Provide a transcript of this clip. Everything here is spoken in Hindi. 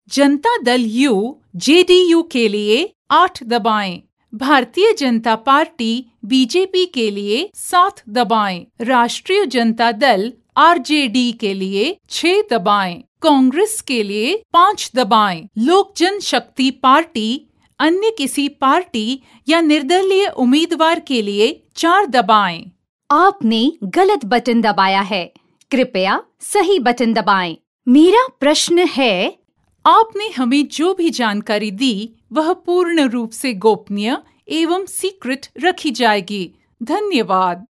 जनता दल यू जेडीयू के लिए 8 दबाएं। भारतीय जनता पार्टी बीजेपी के लिए 7 दबाएं। राष्ट्रीय जनता दल आरजेडी के लिए 6 दबाएं। कांग्रेस के लिए 5 दबाएं। लोक जनशक्ति पार्टी अन्य किसी पार्टी या निर्दलीय उम्मीदवार के लिए 4 दबाएं। आपने गलत बटन दबाया है, कृपया सही बटन दबाएं। मेरा प्रश्न है, आपने हमें जो भी जानकारी दी वह पूर्ण रूप से गोपनीय एवं सीक्रेट रखी जाएगी। धन्यवाद।